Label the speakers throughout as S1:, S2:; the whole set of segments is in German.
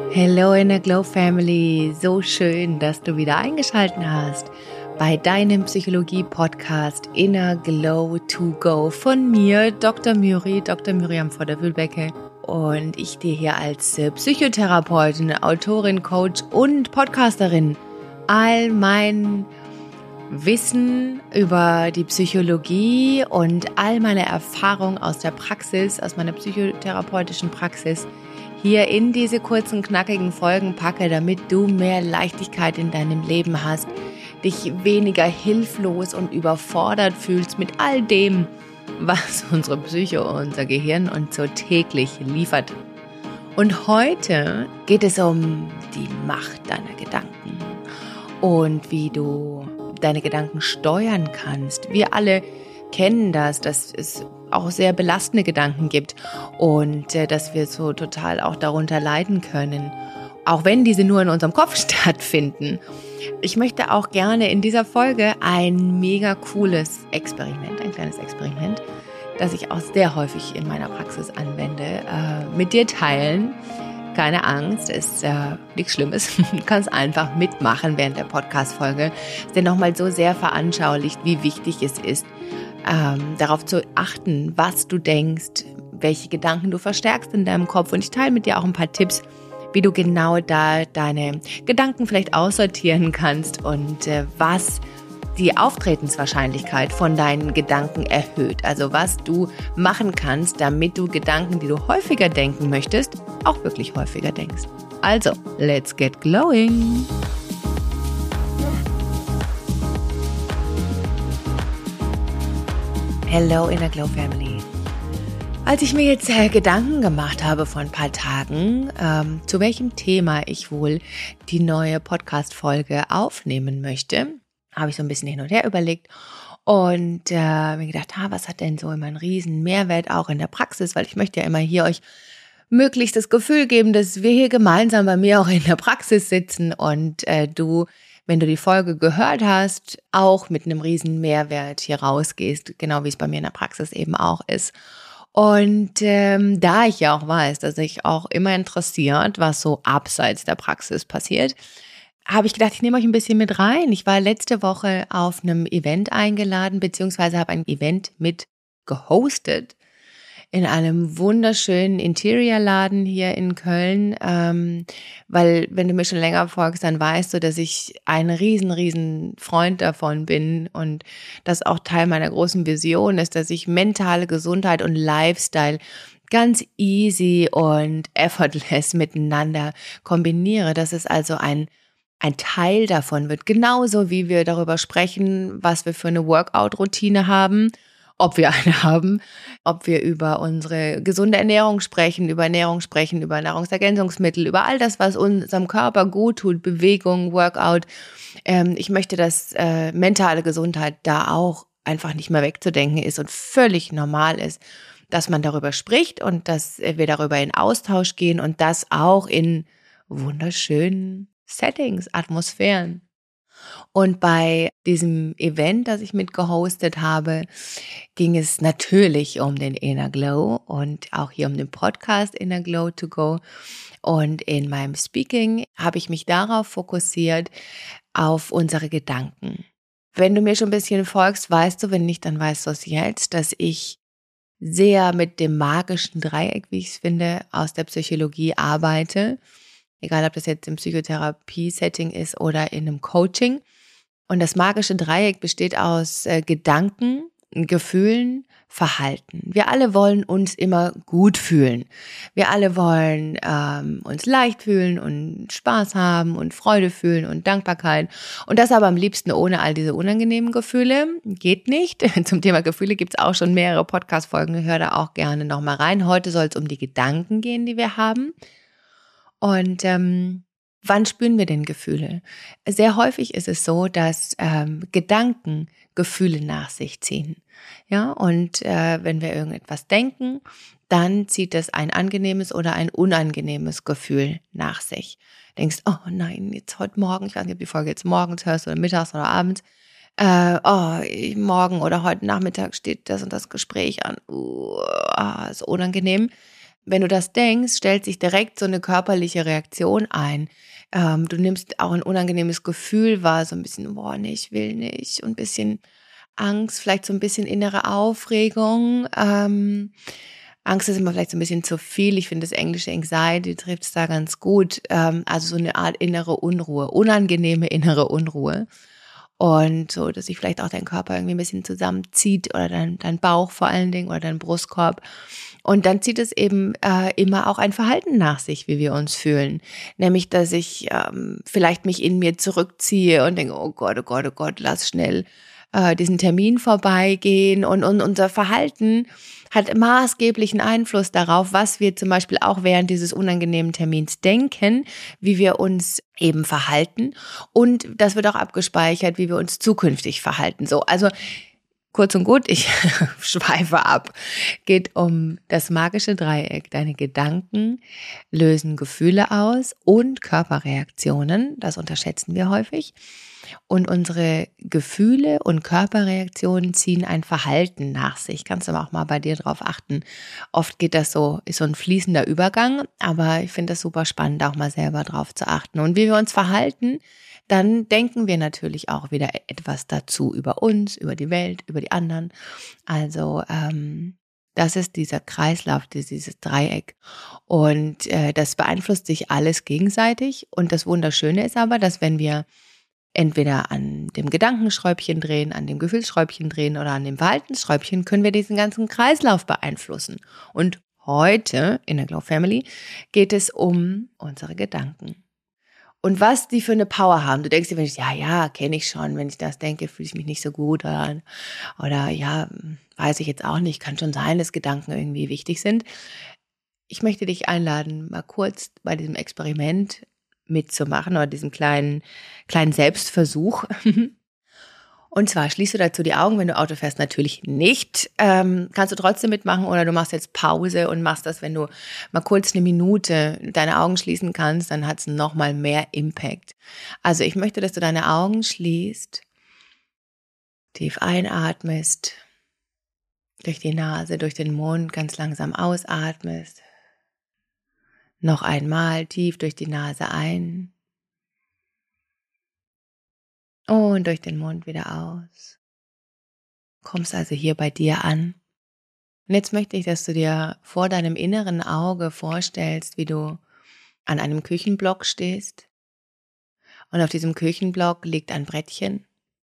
S1: Hello Inner Glow Family, so schön, dass du wieder eingeschaltet hast bei deinem Psychologie-Podcast Inner Glow to Go von mir, Dr. Miriam Vorder-Wühlbecke, und ich dir hier als Psychotherapeutin, Autorin, Coach und Podcasterin all mein Wissen über die Psychologie und all meine Erfahrung aus der Praxis, aus meiner psychotherapeutischen Praxis hier in diese kurzen, knackigen Folgen packe, damit du mehr Leichtigkeit in deinem Leben hast, dich weniger hilflos und überfordert fühlst mit all dem, was unsere Psyche, unser Gehirn uns so täglich liefert. Und heute geht es um die Macht deiner Gedanken und wie du deine Gedanken steuern kannst. Wir alle kennen das, dass es auch sehr belastende Gedanken gibt und dass wir so total auch darunter leiden können, auch wenn diese nur in unserem Kopf stattfinden. Ich möchte auch gerne in dieser Folge ein mega cooles Experiment, ein kleines Experiment, das ich auch sehr häufig in meiner Praxis anwende, mit dir teilen. Keine Angst, ist nichts Schlimmes. Du kannst einfach mitmachen während der Podcast-Folge. Es dir nochmal so sehr veranschaulicht, wie wichtig es ist, darauf zu achten, was du denkst, welche Gedanken du verstärkst in deinem Kopf. Und ich teile mit dir auch ein paar Tipps, wie du genau da deine Gedanken vielleicht aussortieren kannst und was die Auftretenswahrscheinlichkeit von deinen Gedanken erhöht. Also was du machen kannst, damit du Gedanken, die du häufiger denken möchtest, auch wirklich häufiger denkst. Also, let's get glowing! Hello Inner Glow Family. Als ich mir jetzt Gedanken gemacht habe vor ein paar Tagen, zu welchem Thema ich wohl die neue Podcast-Folge aufnehmen möchte, habe ich so ein bisschen hin und her überlegt und mir gedacht, was hat denn so immer einen riesen Mehrwert auch in der Praxis, weil ich möchte ja immer hier euch möglichst das Gefühl geben, dass wir hier gemeinsam bei mir auch in der Praxis sitzen und du, wenn du die Folge gehört hast, auch mit einem riesen Mehrwert hier rausgehst, genau wie es bei mir in der Praxis eben auch ist. Und da ich ja auch weiß, dass ich auch immer interessiert, was so abseits der Praxis passiert, habe ich gedacht, ich nehme euch ein bisschen mit rein. Ich war letzte Woche auf einem Event eingeladen, beziehungsweise habe ein Event mit gehostet in einem wunderschönen Interior-Laden hier in Köln, weil wenn du mir schon länger folgst, dann weißt du, dass ich ein riesen Freund davon bin und das auch Teil meiner großen Vision ist, dass ich mentale Gesundheit und Lifestyle ganz easy und effortless miteinander kombiniere. Das ist also ein Teil davon wird, genauso wie wir darüber sprechen, was wir für eine Workout-Routine haben, ob wir eine haben, ob wir über unsere gesunde Ernährung sprechen, über Nahrungsergänzungsmittel, über all das, was unserem Körper gut tut, Bewegung, Workout. Ich möchte, dass mentale Gesundheit da auch einfach nicht mehr wegzudenken ist und völlig normal ist, dass man darüber spricht und dass wir darüber in Austausch gehen und das auch in wunderschönen Settings, Atmosphären. Und bei diesem Event, das ich mit gehostet habe, ging es natürlich um den Inner Glow und auch hier um den Podcast Inner Glow to Go. Und in meinem Speaking habe ich mich darauf fokussiert, auf unsere Gedanken. Wenn du mir schon ein bisschen folgst, weißt du, wenn nicht, dann weißt du es jetzt, dass ich sehr mit dem magischen Dreieck, wie ich es finde, aus der Psychologie arbeite. Egal, ob das jetzt im Psychotherapie-Setting ist oder in einem Coaching. Und das magische Dreieck besteht aus Gedanken, Gefühlen, Verhalten. Wir alle wollen uns immer gut fühlen. Wir alle wollen uns leicht fühlen und Spaß haben und Freude fühlen und Dankbarkeit. Und das aber am liebsten ohne all diese unangenehmen Gefühle. Geht nicht. Zum Thema Gefühle gibt es auch schon mehrere Podcast-Folgen. Hör da auch gerne nochmal rein. Heute soll es um die Gedanken gehen, die wir haben. Und wann spüren wir denn Gefühle? Sehr häufig ist es so, dass Gedanken Gefühle nach sich ziehen. Ja, und wenn wir irgendetwas denken, dann zieht das ein angenehmes oder ein unangenehmes Gefühl nach sich. Denkst, oh nein, jetzt heute Morgen, ich weiß nicht, ob die Folge jetzt morgens hörst oder mittags oder abends, morgen oder heute Nachmittag steht das und das Gespräch an, ist unangenehm. wenn du das denkst, stellt sich direkt so eine körperliche Reaktion ein. Du nimmst auch ein unangenehmes Gefühl wahr, so ein bisschen, boah, nee, ich will nicht, und ein bisschen Angst, vielleicht so ein bisschen innere Aufregung. Angst ist immer vielleicht so ein bisschen zu viel. Ich finde, das englische Anxiety trifft es da ganz gut. Also so eine Art innere Unruhe, unangenehme innere Unruhe. Und so, dass sich vielleicht auch dein Körper irgendwie ein bisschen zusammenzieht oder dein Bauch vor allen Dingen oder dein Brustkorb. Und dann zieht es eben immer auch ein Verhalten nach sich, wie wir uns fühlen. Nämlich, dass ich vielleicht mich in mir zurückziehe und denke, oh Gott, oh Gott, oh Gott, lass schnell diesen Termin vorbeigehen. Und unser Verhalten hat maßgeblichen Einfluss darauf, was wir zum Beispiel auch während dieses unangenehmen Termins denken, wie wir uns eben verhalten. Und das wird auch abgespeichert, wie wir uns zukünftig verhalten. So, also kurz und gut, ich schweife ab. Geht um das magische Dreieck. Deine Gedanken lösen Gefühle aus und Körperreaktionen. Das unterschätzen wir häufig. Und unsere Gefühle und Körperreaktionen ziehen ein Verhalten nach sich. Kannst du aber auch mal bei dir drauf achten. Oft geht das so, ist so ein fließender Übergang, aber ich finde das super spannend, auch mal selber drauf zu achten. Und wie wir uns verhalten, dann denken wir natürlich auch wieder etwas dazu über uns, über die Welt, über die anderen. Also das ist dieser Kreislauf, dieses Dreieck. Und das beeinflusst sich alles gegenseitig. Und das Wunderschöne ist aber, dass wenn wir entweder an dem Gedankenschräubchen drehen, an dem Gefühlsschräubchen drehen oder an dem Verhaltensschräubchen, können wir diesen ganzen Kreislauf beeinflussen. Und heute in der Glow Family geht es um unsere Gedanken. Und was die für eine Power haben. Du denkst dir, ja, kenne ich schon. Wenn ich das denke, fühle ich mich nicht so gut. Oder ja, weiß ich jetzt auch nicht. Kann schon sein, dass Gedanken irgendwie wichtig sind. Ich möchte dich einladen, mal kurz bei diesem Experiment mitzumachen oder diesem kleinen Selbstversuch. Und zwar schließt du dazu die Augen, wenn du Auto fährst, natürlich nicht. Kannst du trotzdem mitmachen oder du machst jetzt Pause und machst das, wenn du mal kurz eine Minute deine Augen schließen kannst, dann hat es nochmal mehr Impact. Also ich möchte, dass du deine Augen schließt, tief einatmest, durch die Nase, durch den Mund ganz langsam ausatmest. Noch einmal tief durch die Nase ein und durch den Mund wieder aus. Kommst also hier bei dir an. Und jetzt möchte ich, dass du dir vor deinem inneren Auge vorstellst, wie du an einem Küchenblock stehst. Und auf diesem Küchenblock liegt ein Brettchen.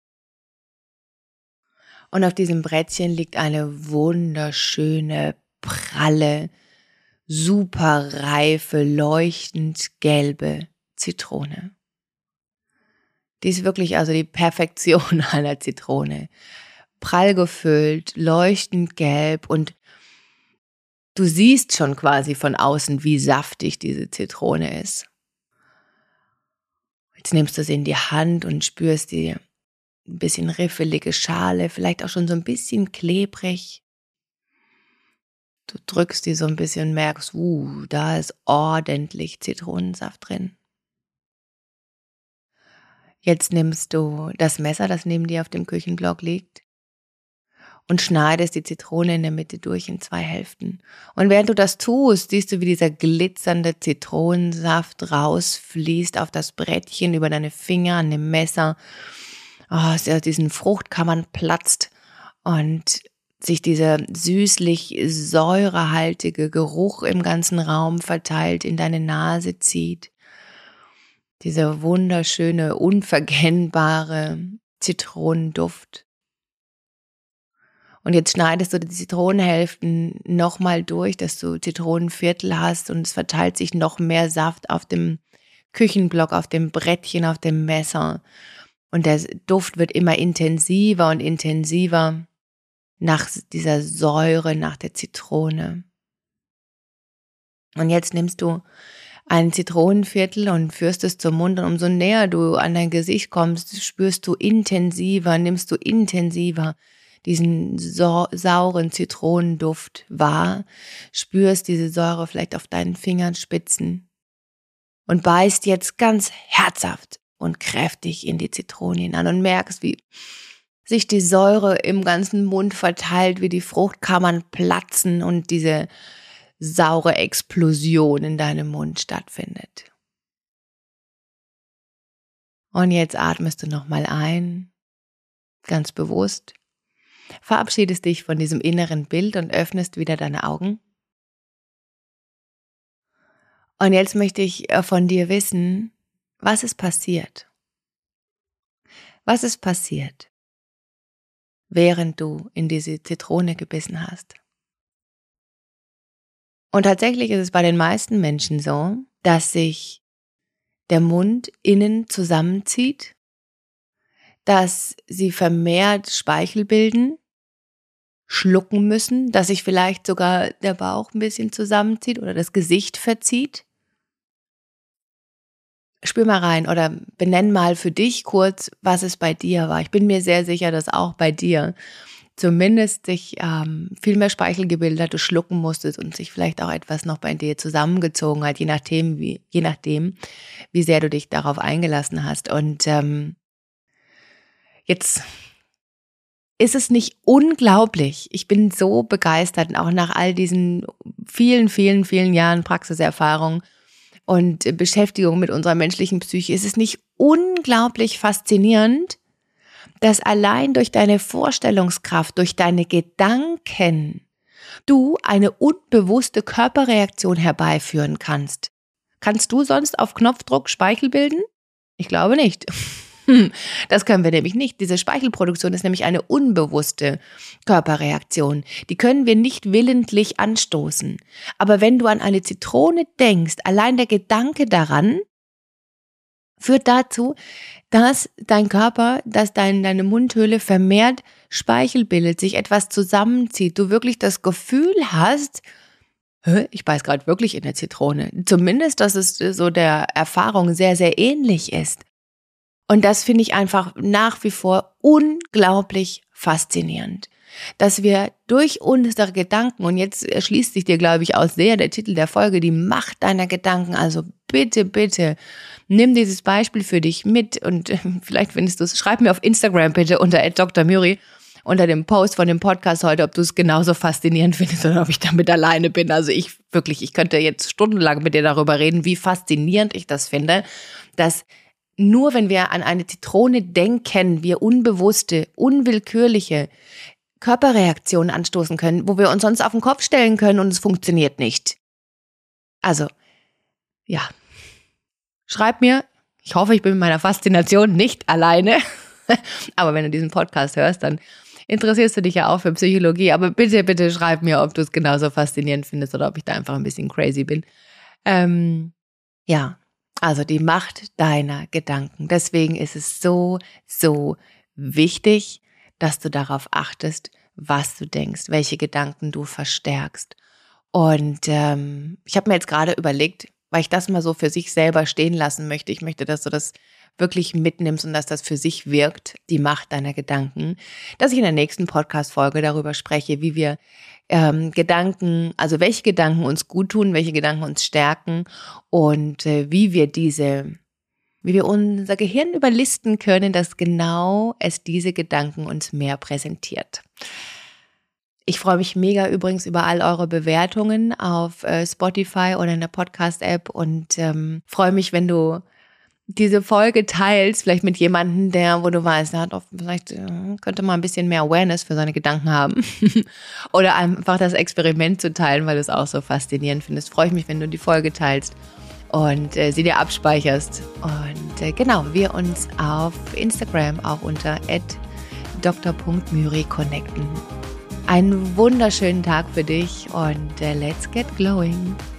S1: Und auf diesem Brettchen liegt eine wunderschöne, pralle, super reife, leuchtend gelbe Zitrone. Die ist wirklich also die Perfektion einer Zitrone. Prall gefüllt, leuchtend gelb und du siehst schon quasi von außen, wie saftig diese Zitrone ist. Jetzt nimmst du sie in die Hand und spürst die ein bisschen riffelige Schale, vielleicht auch schon so ein bisschen klebrig. Du drückst die so ein bisschen und merkst, da ist ordentlich Zitronensaft drin. Jetzt nimmst du das Messer, das neben dir auf dem Küchenblock liegt, und schneidest die Zitrone in der Mitte durch in 2 Hälften. Und während du das tust, siehst du, wie dieser glitzernde Zitronensaft rausfließt auf das Brettchen, über deine Finger, an dem Messer. Aus diesen Fruchtkammern platzt und sich dieser süßlich säurehaltige Geruch im ganzen Raum verteilt, in deine Nase zieht. Dieser wunderschöne, unverkennbare Zitronenduft. Und jetzt schneidest du die Zitronenhälften nochmal durch, dass du Zitronenviertel hast und es verteilt sich noch mehr Saft auf dem Küchenblock, auf dem Brettchen, auf dem Messer. Und der Duft wird immer intensiver und intensiver nach dieser Säure, nach der Zitrone. Und jetzt nimmst du ein Zitronenviertel und führst es zum Mund und umso näher du an dein Gesicht kommst, spürst du intensiver, nimmst du intensiver diesen sauren Zitronenduft wahr, spürst diese Säure vielleicht auf deinen Fingerspitzen und beißt jetzt ganz herzhaft und kräftig in die Zitrone hinein und merkst, wie sich die Säure im ganzen Mund verteilt, wie die Fruchtkammern platzen und diese saure Explosion in deinem Mund stattfindet. Und jetzt atmest du nochmal ein, ganz bewusst, verabschiedest dich von diesem inneren Bild und öffnest wieder deine Augen. Und jetzt möchte ich von dir wissen, was ist passiert? Was ist passiert, während du in diese Zitrone gebissen hast? Und tatsächlich ist es bei den meisten Menschen so, dass sich der Mund innen zusammenzieht, dass sie vermehrt Speichel bilden, schlucken müssen, dass sich vielleicht sogar der Bauch ein bisschen zusammenzieht oder das Gesicht verzieht. Spür mal rein oder benenn mal für dich kurz, was es bei dir war. Ich bin mir sehr sicher, dass auch bei dir zumindest sich viel mehr Speichel gebildet hat, du schlucken musstest und sich vielleicht auch etwas noch bei dir zusammengezogen hat, je nachdem, wie sehr du dich darauf eingelassen hast. Und jetzt ist es nicht unglaublich. Ich bin so begeistert, auch nach all diesen vielen, vielen, vielen Jahren Praxiserfahrung und Beschäftigung mit unserer menschlichen Psyche, ist es nicht unglaublich faszinierend, dass allein durch deine Vorstellungskraft, durch deine Gedanken, du eine unbewusste Körperreaktion herbeiführen kannst. Kannst du sonst auf Knopfdruck Speichel bilden? Ich glaube nicht. Das können wir nämlich nicht. Diese Speichelproduktion ist nämlich eine unbewusste Körperreaktion. Die können wir nicht willentlich anstoßen. Aber wenn du an eine Zitrone denkst, allein der Gedanke daran führt dazu, dass dein Körper, dass deine Mundhöhle vermehrt Speichel bildet, sich etwas zusammenzieht. Du wirklich das Gefühl hast, ich beiß gerade wirklich in der Zitrone. Zumindest, dass es so der Erfahrung sehr, sehr ähnlich ist. Und das finde ich einfach nach wie vor unglaublich faszinierend, dass wir durch unsere Gedanken, und jetzt erschließt sich dir, glaube ich, auch sehr der Titel der Folge, die Macht deiner Gedanken, also bitte, bitte, nimm dieses Beispiel für dich mit und vielleicht findest du es, schreib mir auf Instagram bitte unter @drmyri unter dem Post von dem Podcast heute, ob du es genauso faszinierend findest oder ob ich damit alleine bin. Also ich könnte jetzt stundenlang mit dir darüber reden, wie faszinierend ich das finde, dass nur wenn wir an eine Zitrone denken, wir unbewusste, unwillkürliche Körperreaktionen anstoßen können, wo wir uns sonst auf den Kopf stellen können und es funktioniert nicht. Also, ja. Schreib mir, ich hoffe, ich bin mit meiner Faszination nicht alleine, aber wenn du diesen Podcast hörst, dann interessierst du dich ja auch für Psychologie, aber bitte, bitte schreib mir, ob du es genauso faszinierend findest oder ob ich da einfach ein bisschen crazy bin. Ja. Also die Macht deiner Gedanken. Deswegen ist es so, so wichtig, dass du darauf achtest, was du denkst, welche Gedanken du verstärkst. Und ich habe mir jetzt gerade überlegt, weil ich das mal so für sich selber stehen lassen möchte. Ich möchte, dass du das wirklich mitnimmst und dass das für sich wirkt, die Macht deiner Gedanken, dass ich in der nächsten Podcast-Folge darüber spreche, wie wir Gedanken, also welche Gedanken uns gut tun, welche Gedanken uns stärken und wie wir unser Gehirn überlisten können, dass genau es diese Gedanken uns mehr präsentiert. Ich freue mich mega übrigens über all eure Bewertungen auf Spotify oder in der Podcast-App und freue mich, wenn du diese Folge teilst, vielleicht mit jemandem, wo du weißt, vielleicht könnte man ein bisschen mehr Awareness für seine Gedanken haben. Oder einfach das Experiment zu teilen, weil du es auch so faszinierend findest. Freue ich mich, wenn du die Folge teilst und sie dir abspeicherst. Und genau, wir uns auf Instagram auch unter @dr.myri connecten. Einen wunderschönen Tag für dich und let's get glowing.